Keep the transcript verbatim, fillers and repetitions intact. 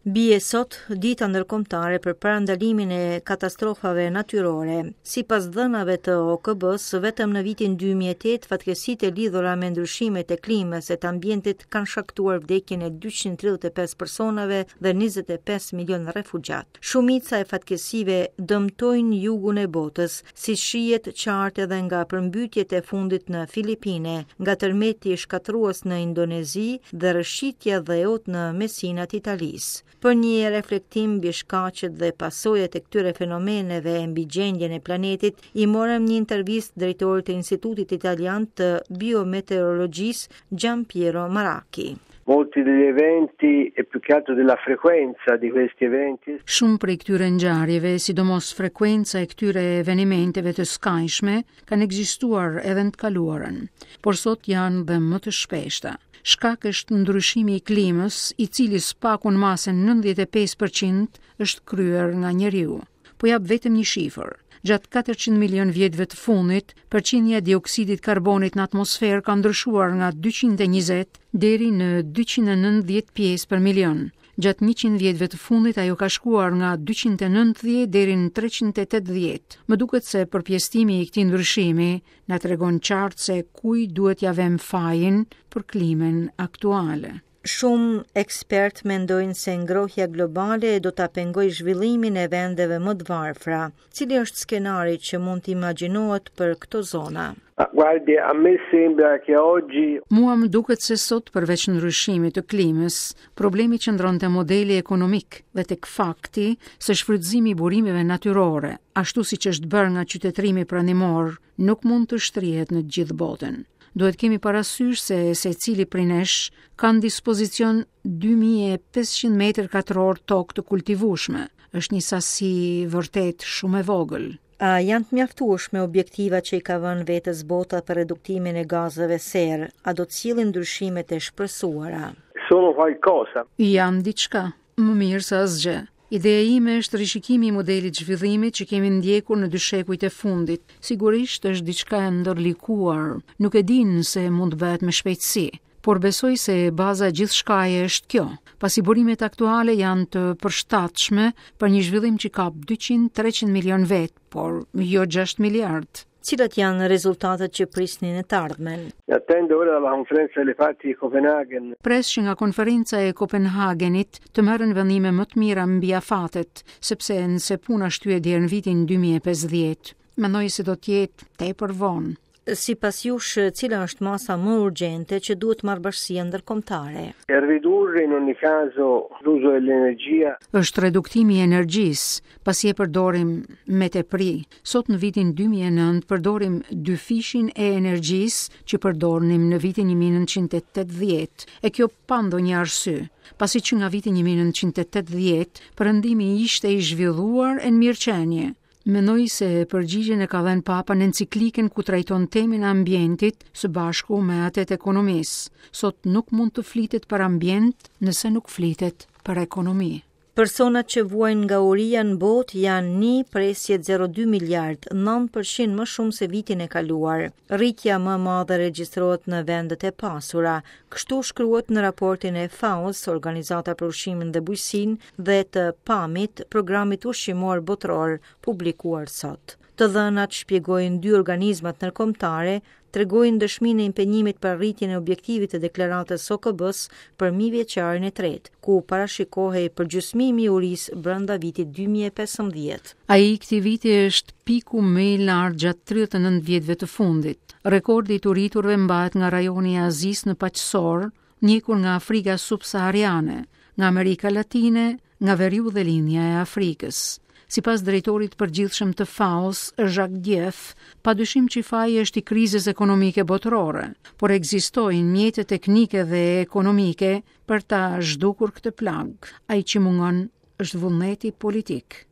Bie sot dita ndërkombëtare për parandalimin e katastrofave natyrore. Sipas dhënave të O K B-s, vetëm në vitin dy mijë e tetë fatkeqësitë e lidhura me ndryshimet e klimës e të ambientit kanë shkaktuar vdekjen e dyqind e tridhjetë e pesë personave dhe njëzet e pesë milion refugjat. Shumica e fatkeqësive dëmtojnë jugun e botës, si shihet qartë edhe nga përmbytjet e fundit në Filipine, nga tërmeti shkatrues në Indonezi dhe rrëshqitja dhe eut në mesinat e Italisë. Për një reflektim mbi shkaqet dhe pasojat e këtyre fenomeneve e mbi gjendjen e planetit, i morëm një intervistë drejtorit të Institutit Italian të Biometeorologjisë Giampiero Maracchi. Molti degli eventi e più che altro della frequenza di questi eventi. Shumë prej këtyre ngjarjeve, sidomos frekuenca e këtyre evenimenteve të skajshme, kanë ekzistuar edhe në të kaluarën, por sot janë dhe më të shpeshta. Shkak është ndryshimi i klimës, i cili spaku në masën nëntëdhjetë e pesë përqind është kryer nga njeriu. Po jap vetëm një shifër. Gjatë katërqind milion vjetëve të fundit, përqindja e dioksidit karbonit në atmosferë ka ndryshuar nga dyqind e njëzet deri në dyqind e nëntëdhjetë pjesë për milion. Gjatë njëqind vjetëve të fundit ajo ka shkuar nga dyqind e nëntëdhjetë deri në treqind e tetëdhjetë. Më duket se përpjestimi i këtij ndryshimi na tregon qartë se kujt duhet ja vëmë fajin për klimën aktuale. Shumë ekspert mendojnë se ngrohja globale do ta pengojë zhvillimin e vendeve më të varfra. Cili është skenari që mund të imagjinohet për këto zona? Ma guardi, a me sembra che oggi Mua më duket se sot përveç ndryshimit të klimës, problemi qëndron te modeli ekonomik dhe tek fakti se shfrytëzimi i burimeve natyrore, ashtu siç është bërë nga qytetërimi pranimor, nuk mund të shtrihet në të gjithë botën. Duhet kemi parasysh se secili prej nesh ka në dispozicion dy mijë e pesëqind metër katror tokë të kultivueshme. Është një sasi vërtet shumë e vogël. A janë të mjaftueshme objektiva që i ka vënë vetes bota për reduktimin e gazeve serë? A do të sjellin ndryshimet e shpresuara? sono qualcosa. Janë diçka, më mirë se asgjë. Ideja ime është rishikimi i modelit zhvillimit që kemi ndjekur në dy shekujt e fundit. Sigurisht është diçka e ndërlikuar, nuk e din se mund të bëhet me shpejtësi, por besoj se baza e gjithçkaje është kjo. Pasi burimet aktuale janë të përshtatshme për një zhvillim që ka dyqind e treqind milion vet, por jo gjashtë miliard. Cilat janë rezultatet që prisnin e të ardhmen? Attendo ora dalla conferenza delle parti di Copenaghen. Pres që nga konferenca e Kopenhagenit të merren vendime më të mira mbi afatet, sepse nëse puna shtyhet deri në vitin dy mijë e pesëdhjetë, mendoj se do të jetë tepër vonë. Sipas jush, cila është masa më urgjente që duhet marrë bashkësia ndërkombëtare? E ridurre in ogni caso l'uso dell'energia. Është reduktimi i energjisë, pasi e përdorim me tepri. Sot në vitin dy mijë e nëntë përdorim dy fishin e energjisë që përdornim në vitin një mijë e nëntëqind e tetëdhjetë. E kjo pa ndonjë arsye, pasi që nga viti një mijë e nëntëqind e tetëdhjetë perëndimi ishte i zhvilluar e në mirëqenie. Mendoj se përgjigjen e ka dhënë Papa në enciklikën ku trajton temën e ambientit së bashku me atë të ekonomisë. Sot nuk mund të flitet për ambient nëse nuk flitet për ekonomi. Personat që vuajnë nga uria në botë janë një presje zero dy miliard, nëntë përqind më shumë se vitin e kaluar. Rritja më e madhe regjistrohet në vendet e pasura. Kështu shkruhet në raportin e F A O-s, Organizata për Ushqimin dhe Bujqësinë, dhe të P A M-it, programit ushqimor botror, publikuar sot. Të dhënat shpjegojnë dy organizmat ndërkombëtare, tregojnë dëshminë e impenjimit për rritjen e objektivit të deklaratës O K B-s për mijëvjeçarin e tretë, ku parashikohej përgjysmimi i urisë brenda vitit dy mijë e pesëmbëdhjetë. Ai i këtij viti është piku më i lartë gjatë tridhjetë e nëntë vjetëve të fundit. Rekordi i të rriturve mbahet nga rajoni i Azisë në paqësor, njëkur nga Afrika subsahariane, nga Amerika Latine, nga veriu dhe linja e Afrikës. Sipas drejtorit përgjithshëm të F A O-s, Jacques Dieff, padyshim që faji është i krizës ekonomike botërore, por ekzistojnë mjete teknike dhe ekonomike për ta zhdukur këtë plag. Ai që mungon është vullneti politik.